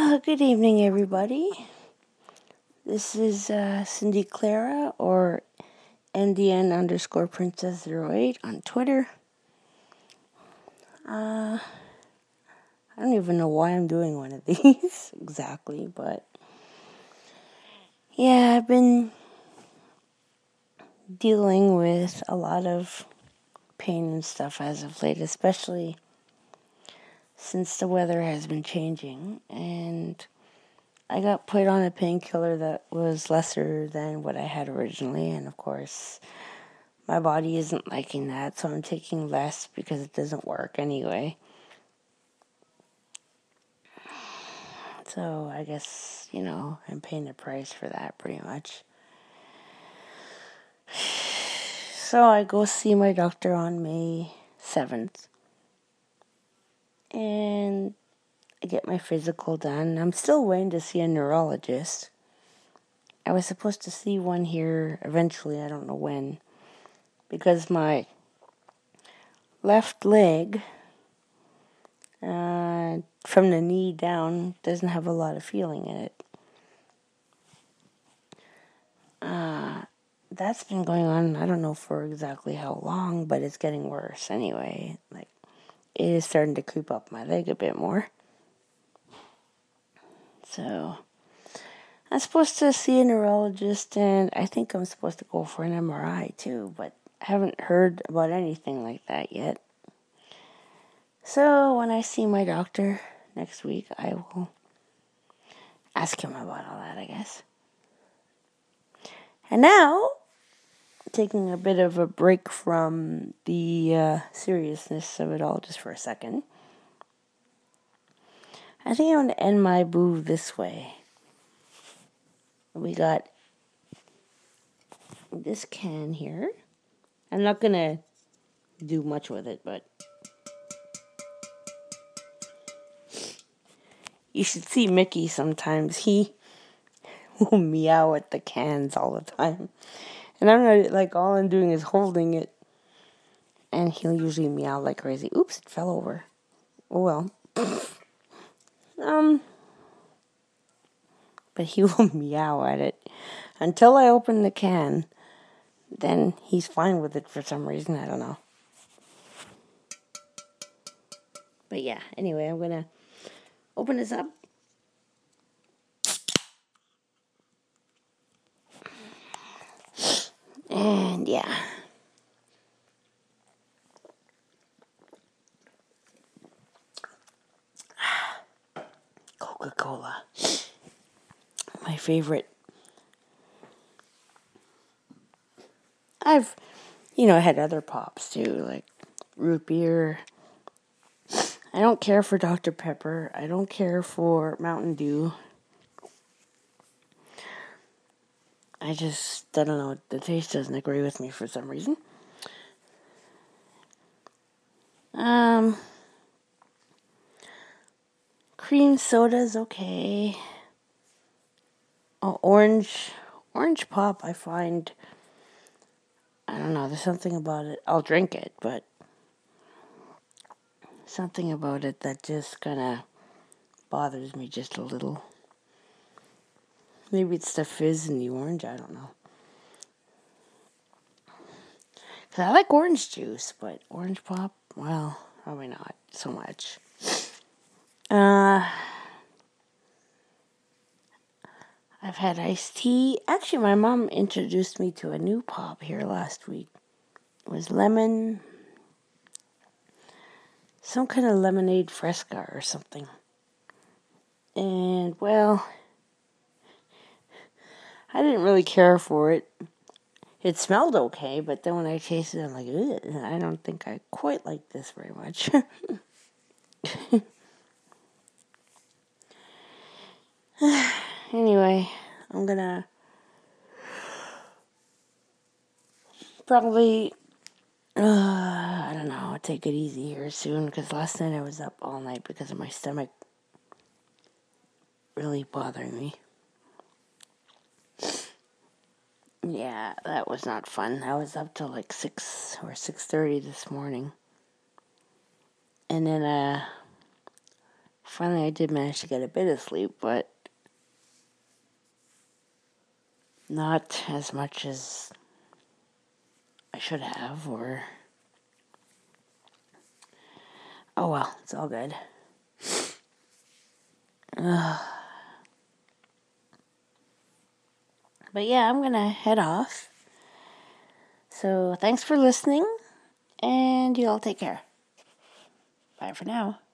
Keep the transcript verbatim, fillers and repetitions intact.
Uh, good evening, everybody. This is uh, Cindy Clara, or N D N underscore Princess zero eight on Twitter. Uh, I don't even know why I'm doing one of these exactly, but yeah, I've been dealing with a lot of pain and stuff as of late, especially since the weather has been changing, and I got put on a painkiller that was lesser than what I had originally, and of course, my body isn't liking that, so I'm taking less because it doesn't work anyway. So I guess, you know, I'm paying the price for that pretty much. So I go see my doctor on May seventh. And I get my physical done. I'm still waiting to see a neurologist. I was supposed to see one here eventually, I don't know when. Because my left leg, uh, from the knee down, doesn't have a lot of feeling in it. Uh, that's been going on, I don't know for exactly how long, but it's getting worse anyway. Like, it is starting to creep up my leg a bit more. So, I'm supposed to see a neurologist, and I think I'm supposed to go for an M R I too, but I haven't heard about anything like that yet. So, when I see my doctor next week, I will ask him about all that, I guess. And now, taking a bit of a break from the uh, seriousness of it all just for a second, I think I'm going to end my boo this way. We got this can here. I'm not going to do much with it, but you should see Mickey sometimes. He will meow at the cans all the time. And I'm not, like, all I'm doing is holding it. And he'll usually meow like crazy. Oops, it fell over. Oh well. um, but he will meow at it until I open the can. Then he's fine with it for some reason. I don't know. But yeah, anyway, I'm going to open this up. And yeah. Coca-Cola. My favorite. I've, you know, had other pops too, like root beer. I don't care for Doctor Pepper. I don't care for Mountain Dew. I just, I don't know, the taste doesn't agree with me for some reason. Um, cream soda's okay. Oh, orange, orange pop, I find, I don't know, there's something about it. I'll drink it, but something about it that just kind of bothers me just a little. Maybe it's the fizz in the orange, I don't know. Because I like orange juice, but orange pop, well, probably not so much. Uh, I've had iced tea. Actually, my mom introduced me to a new pop here last week. It was lemon, some kind of lemonade fresca or something. And, well, I didn't really care for it. It smelled okay, but then when I tasted it, I'm like, ugh, I don't think I quite like this very much. Anyway, I'm gonna probably, uh, I don't know, take it easy here soon, because last night I was up all night because of my stomach really bothering me. Yeah, that was not fun. I was up till like six or six thirty this morning. And then, uh, Finally, I did manage to get a bit of sleep, but not as much as I should have, or... Oh well, it's all good. Ugh. But yeah, I'm gonna head off. So thanks for listening, and you all take care. Bye for now.